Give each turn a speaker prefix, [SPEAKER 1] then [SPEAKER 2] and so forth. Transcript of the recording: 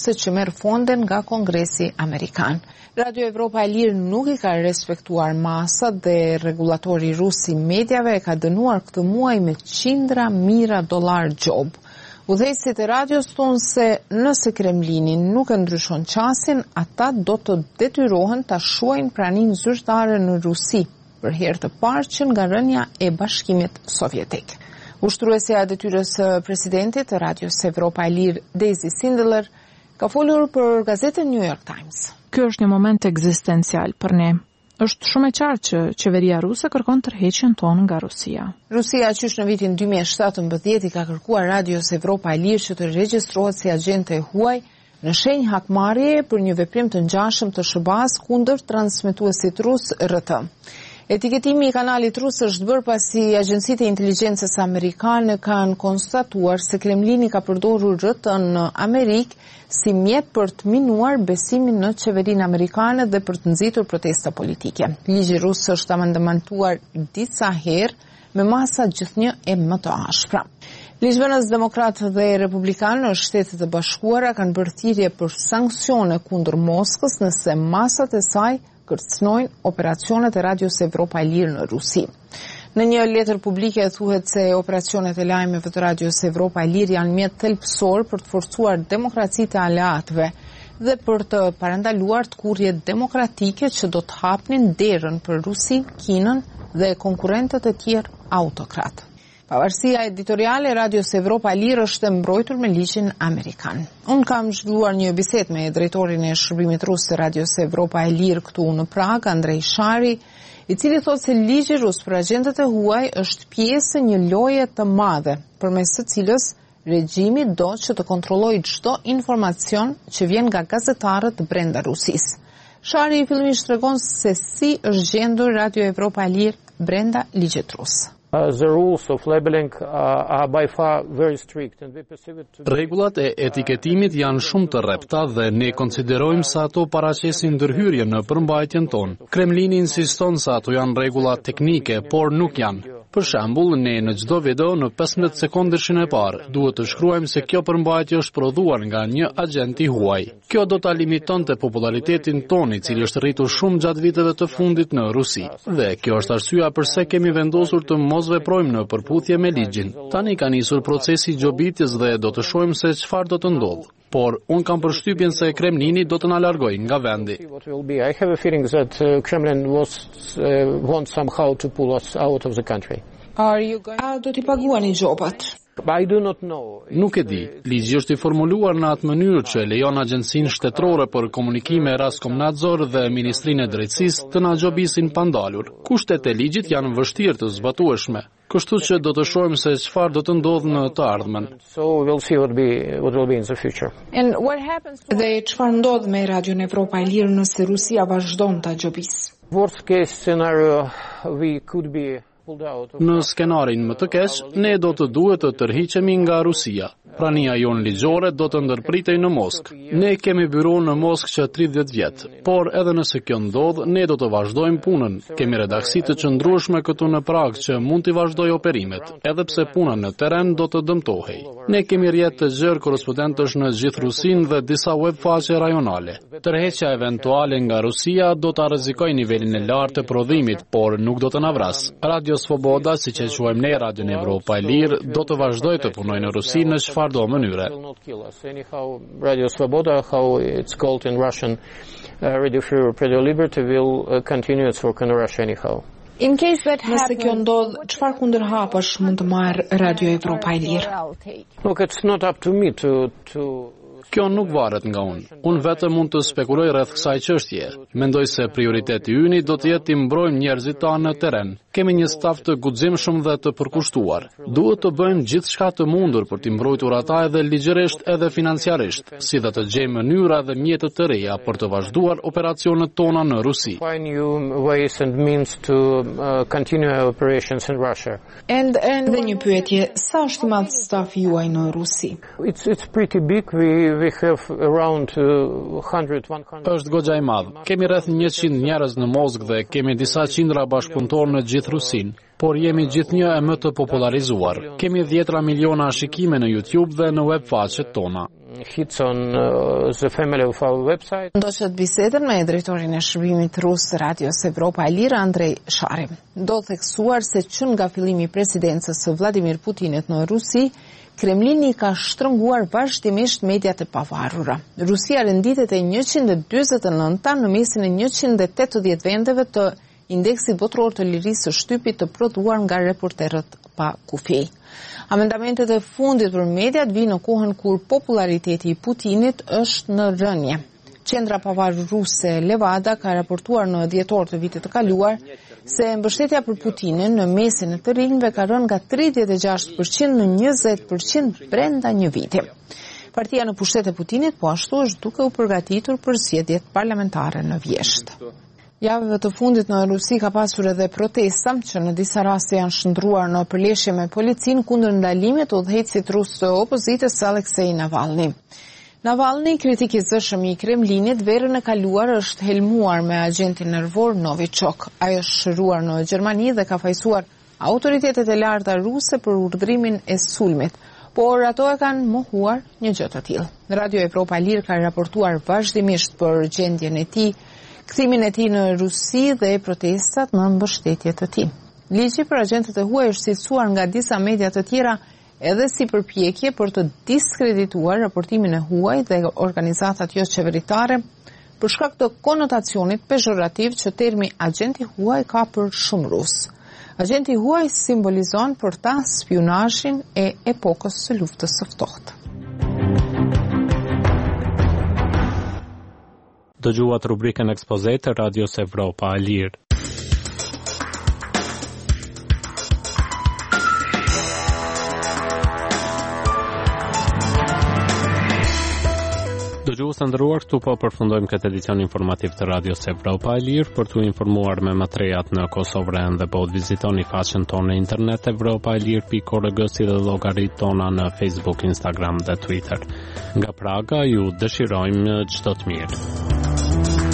[SPEAKER 1] ruse që merr fonde nga Kongresi Amerikan. Radio Evropa e Lirë nuk i ka respektuar masat dhe rregullatori rus i mediave e ka dënuar këtë muaj me qindra mijëra dollar gjob. Udhëheqësit e radios thonë se nëse Kremlini nuk e ndryshon qasin, ata do të detyrohen ta shuajnë praninë zyrtare në Rusi, për herë të parë që nga rënja e Bashkimit Sovjetik. Ushtruesja e detyrës së presidentit të Radios Evropa e Lirë, Daisy Sindler, ka folur për gazetën New York Times.
[SPEAKER 2] Ky është një moment ekzistencial për ne. Është shumë e qartë që qeveria ruse kërkon tërheqjen tonë nga Rusia.
[SPEAKER 1] Rusia qysh në vitin 2017 i ka kërkuar Radios Evropa e Lirë që të regjistrohet si agjente e huaj në shenjë hakmarrjeje për një veprim të ngjashëm të SBA-s kundër transmetuesit rus RT. Etiketimi i kanalit rus është bërë pasi agjencitë e inteligjencës amerikane kanë konstatuar se Kremlini ka përdorur RT në Amerikë si mjet për të minuar besimin në qeverinë amerikane dhe për të nxitur protesta politike. Ligji rus është amendamentuar disa herë me masa gjithnjë e më të ashpra. Ligjvënës demokratë dhe republikanë në Shtetet e Bashkuara kanë bërë thirrje për sanksione kundër Moskës nëse masat e saj kërcënojnë operacionet e Radios Evropa e Lirë në Rusi. Në një letër publike thuhet se operacionet e lajmeve të Radios Evropa e Lirë janë mjet thelbësor për të forcuar demokracitë e aleatëve dhe për të parandaluar tkurrjet demokratike që do të hapnin derën për Rusin, Kinën dhe konkurrentët e tjerë autokratë. Pavarësia editoriale e Radios Evropa e Lirë është e mbrojtur me ligjin amerikan. Unë kam zhvilluar një bisedë me drejtorin e shërbimit rus të Radios Evropa e Lirë këtu në Prag, Andrej Shari, i cili thotë se ligji rus për agjentët e huaj është pjesë e një loje të madhe, përmes së cilës regjimi do që të kontrollojë çdo informacion që vjen nga gazetarët brenda Rusisë. Shari fillimisht tregon se si është gjendur Radio Evropa e Lirë brenda ligjit rus.
[SPEAKER 3] The rules of labeling are by far very strict and we perceive it to be...
[SPEAKER 4] Rregullat e etiketimit janë shumë të rrepta dhe ne konsiderojmë se ato paraqesin ndërhyrje në përmbajtjen tonë. Kremlini insiston se ato janë rregulla teknike, por nuk janë. Për shembull, ne në çdo video në 15 sekondëshin e parë duhet të shkruajmë se kjo përmbajtje është prodhuar nga një agent i huaj. Kjo do ta limitonte popularitetin tonë, i cili është rritur shumë gjatë viteve të fundit në Rusi. Dhe kjo është arsyeja pse kemi vendosur të mos veprojmë në përputhje me ligjin. Tani ka nisur procesi gjobitjes dhe do të shohim se çfarë do të ndodhë. Por unë kam përshtypjen se Kremlini do të na largojë nga vendi.
[SPEAKER 3] I have a feeling that Kremlin wants somehow to pull us out of the country.
[SPEAKER 1] Do t'i paguani gjobat?
[SPEAKER 3] I do not know.
[SPEAKER 4] Nuk e di. Ligji është i formuluar në atë mënyrë që lejon Agjencinë Shtetërore për Komunikime Raskomnadzor dhe Ministrinë e Drejtësisë të na gjobisin pandalur. Kushtet e ligjit janë vështirë të zbatueshme. Kështu që do të shohim se çfarë do të ndodhë në të ardhmen.
[SPEAKER 3] So we'll see what will be in the future.
[SPEAKER 1] Dhe çfarë ndodh me Radion Evropa e Lirë nëse Rusia vazhdon ta gjobisë?
[SPEAKER 3] Worst case scenario we could be
[SPEAKER 4] Në skenarin më të keq, ne do të duhet të tërhiqemi nga Rusia. Prania jonë ligjore do të ndërpritej në Moskë. Ne kemi byro në Moskë që 30 vjet, por edhe nëse kjo ndodh, ne do të vazhdojmë punën. Kemi redaksi të qëndrueshme këtu në Prag që mund të vazhdojë operimet, edhe pse puna në terren do të dëmtohej. Ne kemi rrjet të gjerë korrespondentësh në gjithë Rusinë dhe disa web faqe rajonale. Tërheqja eventuale nga Rusia do ta rrezikojë nivelin e lartë të prodhimit, por nuk do të na vras. Radio Svoboda, siç e quajmë ne Radion Evropa e Lirë, do të vazhdojë të punojë në Rusi në çfarëdo mënyre.
[SPEAKER 3] Radio Svoboda, how it's called in Russian, Radio Free Europe, Radio Liberty will continue its work in Russia anyhow.
[SPEAKER 1] Nëse kjo ndodh, çfarë kundërhapësh mund të marr Radio Evropa e Lirë?
[SPEAKER 3] Look, it's not up to me to
[SPEAKER 4] Kjo nuk varet nga unë. Unë vetëm mund të spekuloj rreth kësaj çështje. Mendoj se prioriteti yni do të jetë të mbrojmë njerëzit tanë në terren. Kemi një staf të guximshëm dhe të përkushtuar. Duhet të bëjmë gjithçka të mundur për të mbrojtur ata edhe ligjërisht edhe financiarisht, si dhe të gjejmë mënyra dhe mjete të reja për të vazhduar operacionet tona në Rusi.
[SPEAKER 1] Dhe një pyetje, sa është i madh stafi juaj në Rusi?
[SPEAKER 3] It's pretty big. We have around 100.
[SPEAKER 4] Është goxha e madh. Kemi rreth 100 njerëz në Moskë dhe kemi disa qindra bashkëpunëtorë në gjithë Rusinë, por jemi gjithnjë e më të popularizuar. Kemi 10 miliona shikime në YouTube dhe në web faqet tona.
[SPEAKER 3] hits on the family of our website.
[SPEAKER 1] Ndoqët bisedën me drejtorin e shërbimit rus Radios Evropa e Lirë, Andrej Shari. Do theksuar se që nga fillimi i presidencës së Vladimir Putinit në Rusi, Kremlini ka shtrënguar vazhdimisht mediat e pavarura. Rusia renditet e 149 në mesin e 180 vendeve të indeksit botëror të lirisë së shtypit të prodhuar nga reporterët pa kufij. Amendamentet e fundit për mediat vinë në kohën kur populariteti i Putinit është në rënje. Qendra pavarur ruse Levada ka raportuar në dhjetor të vitit të kaluar se mbështetja për Putinin në mesin e të rinjve ka rënë nga 36% në 20% brenda një viti. Partia në pushtet e Putinit po ashtu është duke u përgatitur për zgjedhjet parlamentare në vjesht. Javëve të fundit në Rusi ka pasur edhe protesta që në disa raste janë shndruar në përleshje me policin kundër ndalimit të udhëheqësit rus të opozitës Aleksej Navalny. Navalny, kritik i zëshëm i Kremlinit, verën e kaluar është helmuar me agentin nervor Novichok. Ai është shëruar në Gjermani dhe ka fajsuar autoritetet e larta ruse për urdhrimin e sulmit, por ato e kanë mohuar një gjë të tillë. Radio Evropa Lirë ka raportuar vazhdimisht për gjendjen e tij, kthimin e tij në Rusi dhe protestat në mbështetje të tij. Ligji për agentët e huaj është cilësuar nga disa media të tjera edhe si përpjekje për të diskredituar raportimin e huaj dhe organizatat jo qeveritare për shkak të konotacionit pejorativ që termi agenti huaj ka për shumë rus. Agenti huaj simbolizon për ta spionazhin e epokës së luftës së ftohtë.
[SPEAKER 5] Dëgjuat rubrikën ekspoze të Radios Evropa e Lirë. Dëgjues të nderuar, këtu po përfundojmë këtë edicion informativ të Radios Evropa e Lirë. Për t'u informuar me më të rejat në Kosovë dhe po vizitoni faqen tonë në internet evropaelir.org si dhe llogaritë tona në Facebook, Instagram dhe Twitter. Nga Praga ju dëshirojmë çdo të mirë.